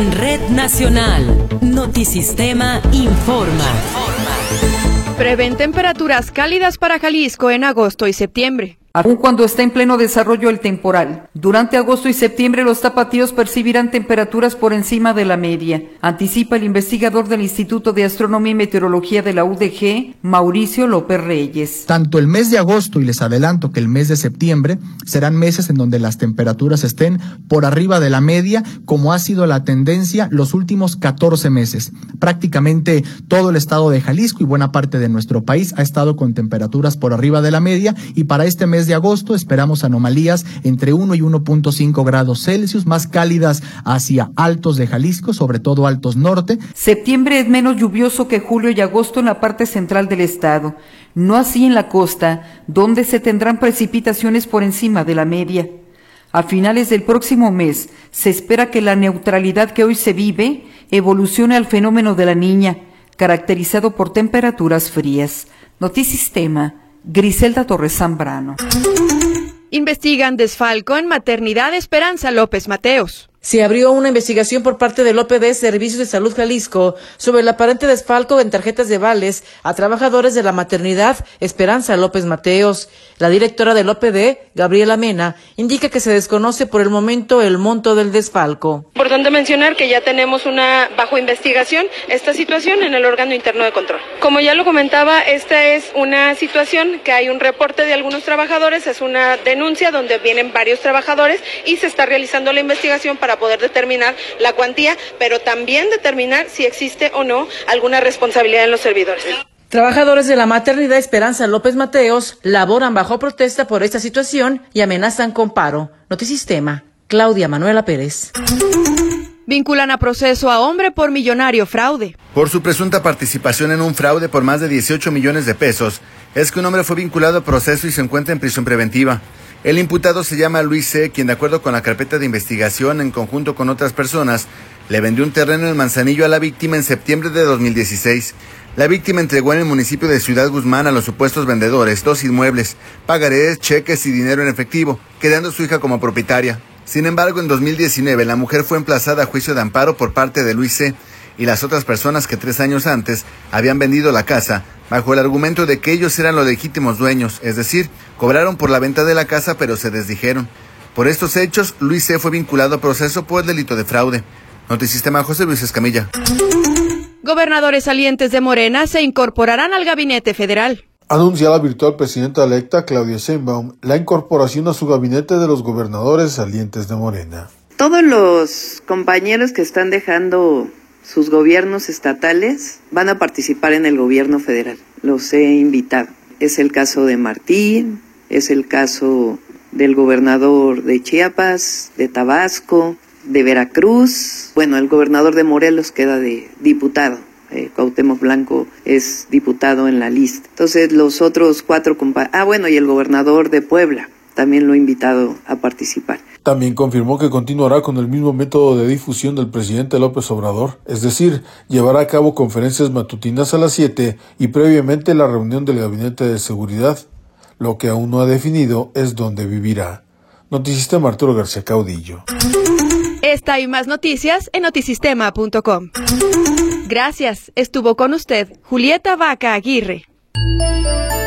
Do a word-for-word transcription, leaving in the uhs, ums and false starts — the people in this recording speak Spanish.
En Red Nacional, Notisistema informa. Prevén temperaturas cálidas para Jalisco en agosto y septiembre. Aun cuando está en pleno desarrollo el temporal, durante agosto y septiembre los tapatíos percibirán temperaturas por encima de la media, anticipa el investigador del Instituto de Astronomía y Meteorología de la U D G, Mauricio López Reyes. Tanto el mes de agosto, y les adelanto que el mes de septiembre, serán meses en donde las temperaturas estén por arriba de la media, como ha sido la tendencia los últimos catorce meses. Prácticamente todo el estado de Jalisco y buena parte de nuestro país ha estado con temperaturas por arriba de la media, y para este mes de agosto esperamos anomalías entre uno y uno punto cinco grados Celsius, más cálidas hacia altos de Jalisco, sobre todo altos norte. Septiembre es menos lluvioso que julio y agosto en la parte central del estado, no así en la costa, donde se tendrán precipitaciones por encima de la media. A finales del próximo mes se espera que la neutralidad que hoy se vive evolucione al fenómeno de la Niña, caracterizado por temperaturas frías. Notisistema, Griselda Torres Zambrano. Investigan desfalco en maternidad Esperanza López Mateos. Se abrió una investigación por parte del O P D Servicios de Salud Jalisco sobre el aparente desfalco en tarjetas de vales a trabajadores de la maternidad Esperanza López Mateos. La directora del O P D, Gabriela Mena, indica que se desconoce por el momento el monto del desfalco. Importante mencionar que ya tenemos una bajo investigación esta situación en el órgano interno de control. Como ya lo comentaba, esta es una situación que hay un reporte de algunos trabajadores, es una denuncia donde vienen varios trabajadores y se está realizando la investigación para poder determinar la cuantía, pero también determinar si existe o no alguna responsabilidad en los servidores. Trabajadores de la maternidad Esperanza López Mateos laboran bajo protesta por esta situación y amenazan con paro. Notisistema, Claudia Manuela Pérez. Vinculan a proceso a hombre por millonario fraude. Por su presunta participación en un fraude por más de dieciocho millones de pesos, es que un hombre fue vinculado a proceso y se encuentra en prisión preventiva. El imputado se llama Luis C., quien de acuerdo con la carpeta de investigación, en conjunto con otras personas, le vendió un terreno en Manzanillo a la víctima en septiembre de dos mil dieciséis. La víctima entregó en el municipio de Ciudad Guzmán a los supuestos vendedores dos inmuebles, pagarés, cheques y dinero en efectivo, quedando su hija como propietaria. Sin embargo, en dos mil diecinueve la mujer fue emplazada a juicio de amparo por parte de Luis C. y las otras personas que tres años antes habían vendido la casa, bajo el argumento de que ellos eran los legítimos dueños, es decir, cobraron por la venta de la casa pero se desdijeron. Por estos hechos, Luis C. fue vinculado a proceso por el delito de fraude. Notisistema, José Luis Escamilla. Gobernadores salientes de Morena se incorporarán al gabinete federal. Anuncia la virtual presidenta electa Claudia Sheinbaum la incorporación a su gabinete de los gobernadores salientes de Morena. Todos los compañeros que están dejando sus gobiernos estatales van a participar en el gobierno federal. Los he invitado. Es el caso de Martín, es el caso del gobernador de Chiapas, de Tabasco, de Veracruz. Bueno, el gobernador de Morelos queda de diputado. Eh, Cuauhtémoc Blanco es diputado en la lista. Entonces los otros cuatro compa- ah bueno, y el gobernador de Puebla también lo he invitado a participar. También confirmó que continuará con el mismo método de difusión del presidente López Obrador, es decir, llevará a cabo conferencias matutinas a las siete y previamente la reunión del Gabinete de Seguridad. Lo que aún no ha definido es dónde vivirá. Notisistema, Arturo García Caudillo. Esta y más noticias en notisistema punto com. Gracias. Estuvo con usted Julieta Vaca Aguirre.